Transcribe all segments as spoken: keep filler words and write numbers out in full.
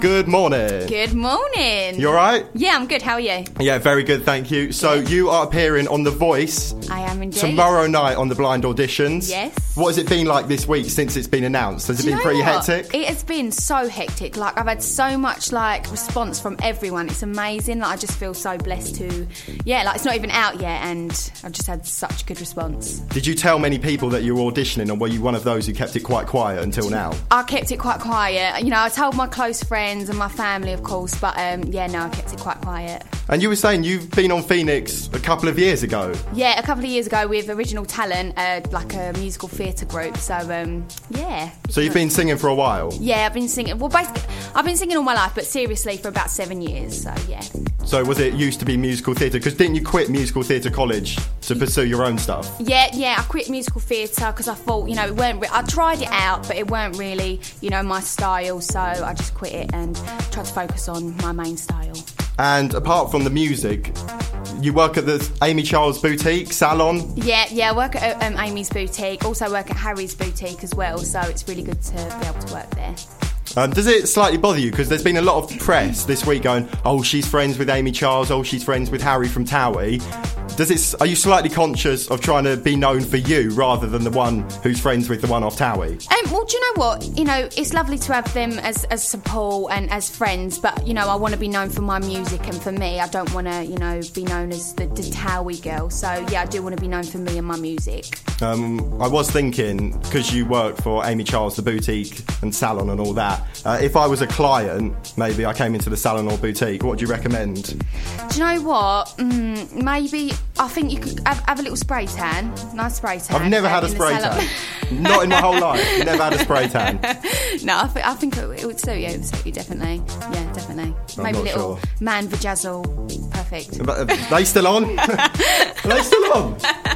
Good morning. Good morning. You alright? Yeah, I'm good. How are you? Yeah, very good, thank you. So Good. you are appearing on The Voice I am indeed. tomorrow night on the blind auditions. Yes. What has it been like this week since it's been announced? Has it Do you been know pretty what? hectic? It has been so hectic. Like, I've had so much, like, response from everyone. It's amazing. Like, I just feel so blessed to... Yeah, like, it's not even out yet, and I've just had such good response. Did you tell many people that you were auditioning, or were you one of those who kept it quite quiet until now? I kept it quite quiet. You know, I told my close friends and my family, of course, but, um, yeah, no, I kept it quite quiet. And you were saying you've been on Phoenix a couple of years ago. Yeah, a couple of years ago with Original Talent, uh, like a musical theatre group. So, um, yeah. So you've been singing for a while? Yeah, I've been singing. Well, basically, I've been singing all my life, but seriously for about seven years. So, yeah. So was it used to be musical theatre? Because didn't you quit musical theatre college to pursue your own stuff? Yeah, yeah. I quit musical theatre because I thought, you know, it weren't. Re- I tried it out, but it weren't really, you know, my style. So I just quit it and tried to focus on my main style. And apart from the music, you work at the Amy Charles Boutique salon? Yeah, yeah. I work at um, Amy's Boutique. Also work at Harry's Boutique as well. So it's really good to be able to work there. Um, does it slightly bother you? Because there's been a lot of press this week going, oh, she's friends with Amy Charles, oh, she's friends with Harry from Towie. Does it? Are you slightly conscious of trying to be known for you rather than the one who's friends with the one off Towie? Um, well, do you know what? You know, it's lovely to have them as, as support and as friends, but, you know, I want to be known for my music and for me. I don't want to, you know, be known as the, the Towie girl. So, yeah, I do want to be known for me and my music. Um, I was thinking, because you work for Amy Charles, the boutique and salon and all that, uh, if I was a client, maybe I came into the salon or boutique, what do you recommend? Do you know what? Mm, maybe, I think you could have, have a little spray tan. Nice spray tan. I've never um, had a in the spray salon. tan. Not in my whole life. Never had a spray tan. No, I, th- I think it, it would suit you. It would suit you, definitely. Yeah, definitely. I'm Maybe a not little sure. man vajazzle. Perfect. But are they still on? Are they still on?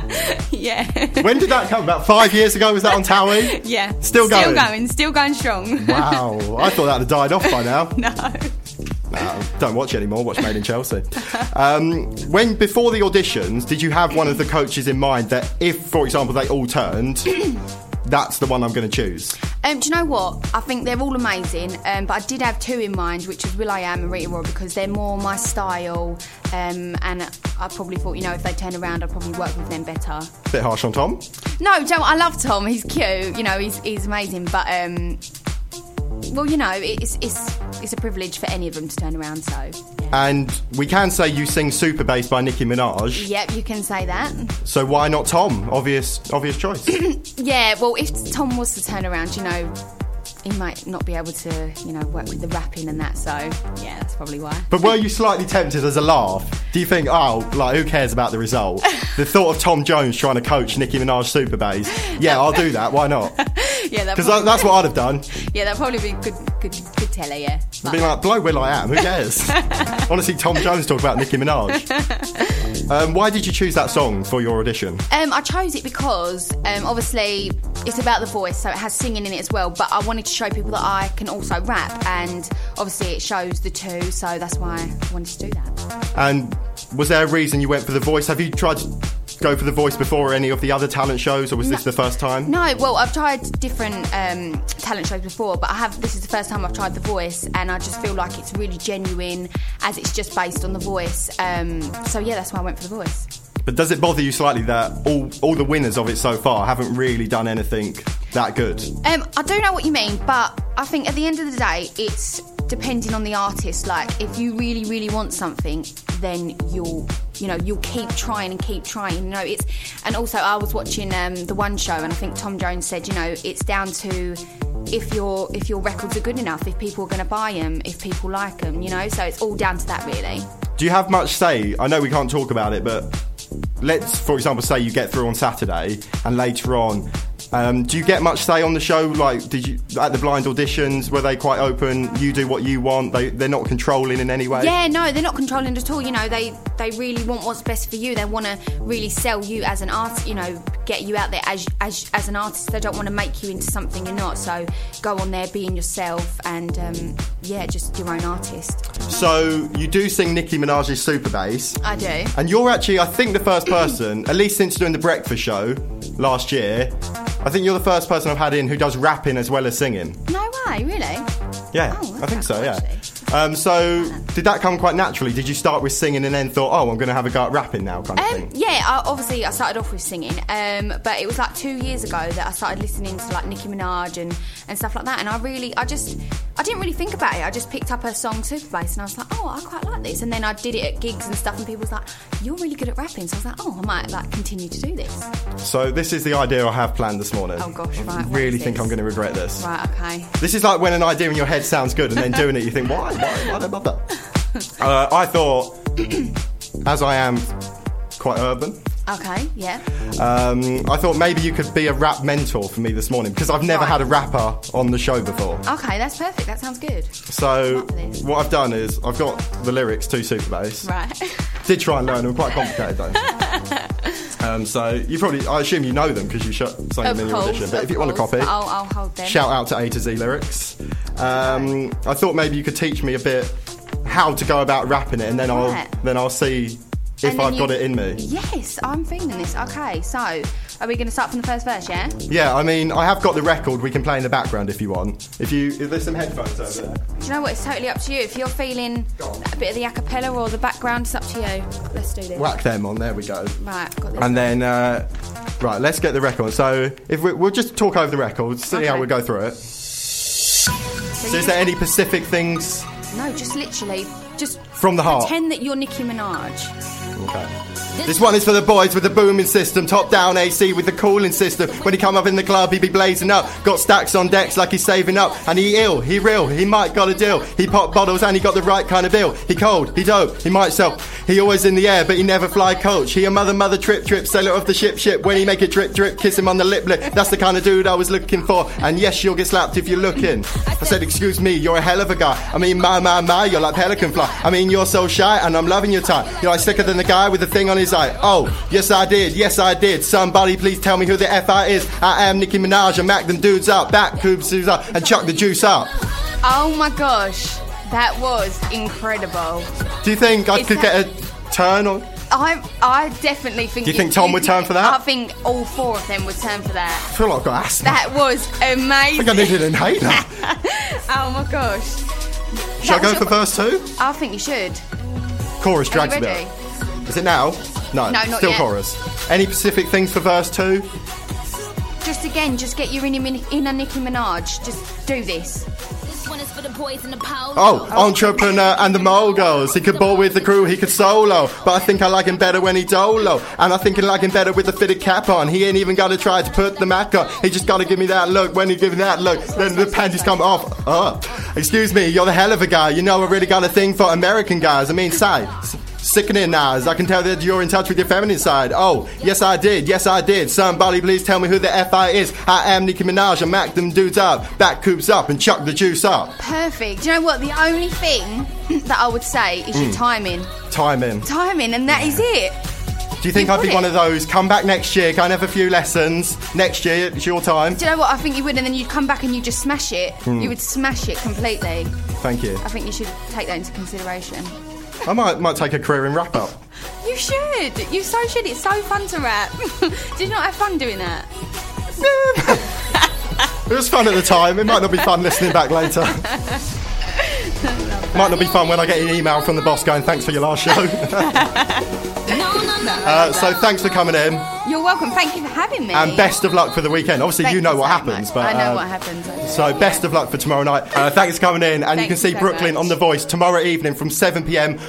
Yeah. When did that come? About five years ago? Was that on Towie? Yeah. Still going? Still going. Still going strong. Wow. I thought that had died off by now. No. No, don't watch anymore. Watch Made in Chelsea. Um, when before the auditions, did you have one of the coaches in mind that if, for example, they all turned, that's the one I'm going to choose? Um, do you know what? I think they're all amazing, um, but I did have two in mind, which was will.i.am and Rita Ora, because they're more my style, um, and I probably thought, you know, if they turn around, I'd probably work with them better. Bit harsh on Tom. No, Joe, I love Tom. He's cute. You know, he's he's amazing, but um, well, you know, it's it's it's a privilege for any of them to turn around. So. Yeah. And we can say you sing Super Bass by Nicki Minaj. Yep, you can say that. So why not Tom? Obvious, obvious choice. Yeah, well, if Tom was to turn around, you know, he might not be able to, you know, work with the rapping and that. So yeah, that's probably why. But were you slightly tempted as a laugh? Do you think, oh, like, who cares about the result? The thought of Tom Jones trying to coach Nicki Minaj Super Bass. Yeah, I'll do that. Why not? Yeah, because that, that's what I'd have done. Yeah, that'd probably be good, good, good telly. Yeah, I'd be like, blow will.i.am. Who cares? I want to see Tom Jones talk about Nicki Minaj. Um, why did you choose that song for your audition? Um, I chose it because um, obviously it's about the voice, so it has singing in it as well. But I wanted to show people that I can also rap, and obviously it shows the two, so that's why I wanted to do that. And was there a reason you went for The Voice? Have you tried to go for The Voice before any of the other talent shows, or was no, this the first time? No, well, I've tried different um, talent shows before, but I have. This is the first time I've tried The Voice, and I just feel like it's really genuine, as it's just based on The Voice. Um, so yeah, that's why I went for The Voice. But does it bother you slightly that all all the winners of it so far haven't really done anything that good? Um, I do know what you mean, but I think at the end of the day, it's depending on the artist. Like, if you really, really want something, then you'll, you know, you'll keep trying and keep trying. You know, it's, and also I was watching um, the One Show, and I think Tom Jones said, you know, it's down to if your if your records are good enough, if people are going to buy them, if people like them, you know. So it's all down to that, really. Do you have much say? I know we can't talk about it, but let's, for example, say you get through on Saturday, and later on, um, do you get much say on the show? Like, did you at the blind auditions? Were they quite open? You do what you want. They they're not controlling in any way. Yeah, no, they're not controlling at all. You know, they they really want what's best for you. They want to really sell you as an artist. You know, get you out there as as as an artist. They don't want to make you into something you're not. So go on there, being yourself, and um, yeah, just your own artist. So you do sing Nicki Minaj's Super Bass. I do. And you're actually, I think, the first person, at least since doing the Breakfast Show last year, I think you're the first person I've had in who does rapping as well as singing. No way, really? Yeah, Oh, I think so, cool, yeah. actually. Um, so, did that come quite naturally? Did you start with singing and then thought, oh, I'm going to have a go at rapping now, kind of Um, thing? yeah, I, obviously I started off with singing, um, but it was like two years ago that I started listening to like Nicki Minaj and, and stuff like that, and I really, I just, I didn't really think about it. I just picked up her song Super Bass and I was like, oh, I quite like this, and then I did it at gigs and stuff, and people was like, you're really good at rapping, so I was like, oh, I might like continue to do this. So, this is the idea I have planned this morning. Oh gosh, right. I what really is think this? I'm going to regret this. Right, okay. This is like when an idea in your head sounds good and then doing it you think, why? Why, why don't bother? Uh, I thought, as I am quite urban, Okay, yeah. um, I thought maybe you could be a rap mentor for me this morning because I've never Right. had a rapper on the show before. Okay, that's perfect. That sounds good. So Love this. what I've done is I've got the lyrics to Super Bass. Right. Did try and learn them, quite complicated though. um, so you probably, I assume you know them because you sh- sang Of them in your course, audition. But of if you want a course, copy, but I'll, I'll hold them. shout out to A to Z Lyrics. Um, I thought maybe you could teach me a bit how to go about rapping it, and then I'll Right. then I'll see if And then I've got you- it in me. Yes, I'm feeling this. Okay, so are we going to start from the first verse, yeah? Yeah, I mean, I have got the record. We can play in the background if you want. If you, if there's some headphones over there. Do you know what? It's totally up to you. If you're feeling a bit of the acapella or the background, it's up to you. Let's do this. Whack them on. There we go. Right, got this. And then, uh, right, let's get the record. So if we, we'll just talk over the record, see Okay. how we go through it. so So you is there any specific things No, just literally, just from the heart? pretend that you're Nicki Minaj. Okay. This one is for the boys with the booming system, top down A C with the cooling system. When he come up in the club, he be blazing up. Got stacks on decks like he's saving up. And he ill, he real, he might got a deal. He pop bottles and he got the right kind of bill. He cold, he dope, he might sell. He always in the air, but he never fly coach. He a mother mother trip trip, sailor off the ship ship. When he make it drip drip, kiss him on the lip lip. That's the kind of dude I was looking for. And yes, you'll get slapped if you're looking. I said, excuse me, you're a hell of a guy. I mean, my my my, you're like pelican fly. I mean, you're so shy and I'm loving your time. You're like slicker than the guy with the thing on his eye. Oh, yes I did, yes I did. Somebody please tell me who the F I is. I am Nicki Minaj and Mac them dudes up, back coops dudes up and chuck the juice up. Oh my gosh, that was incredible. Do you think I Is could that- get a turn on? I I definitely think. Do you think Tom would turn for that? I think all four of them would turn for that. I feel like I've got asthma. That was I amazing. think I needed an inhaler. Oh my gosh. Should I That go was for your- verse two? I think you should. Chorus Are drags you a ready? bit. Is it now? No, No, not still yet. chorus. Any specific things for verse two? Just again, just get your inner, inner Nicki Minaj. Just do this. This one is for the boys in the polo. Oh, entrepreneur and the moguls. He could ball with the crew, he could solo. But I think I like him better when he dolo. And I think I like him better with the fitted cap on. He ain't even gotta try to put the Mac on. He just gotta give me that look. When he give me that look, then the panties come off. Oh, excuse me, you're the hell of a guy. You know I really got a thing for American guys. I mean, say, sickening eyes. I can tell that you're in touch with your feminine side. Oh, yes I did, yes I did. Somebody please tell me who the F I is. I am Nicki Minaj, I mac them dudes up, back coops up and chuck the juice up. Perfect. Do you know what? The only thing that I would say is Mm. your timing. Timing. Timing, and that is it. Do you think You've I'd be got one it. of those, come back next year, go and have a few lessons, next year, it's your time? Do you know what? I think you would, and then you'd come back and you'd just smash it. Hmm. You would smash it completely. Thank you. I think you should take that into consideration. I might might take a career in wrap up. You should. You so should. It's so fun to rap. Did you not have fun doing that? It was fun at the time, it might not be fun listening back later. Might not be fun when I get an email from the boss going, thanks for your last show. No, no, no. uh, so thanks for coming in, You're welcome. Thank you for having me. and best of luck for the weekend. Obviously Thank you know you what so happens, much. but I know uh, what happens. so best of luck for tomorrow night. Uh, thanks for coming in, and you Thank can you see so Brooklyn much. on The Voice tomorrow evening from seven p m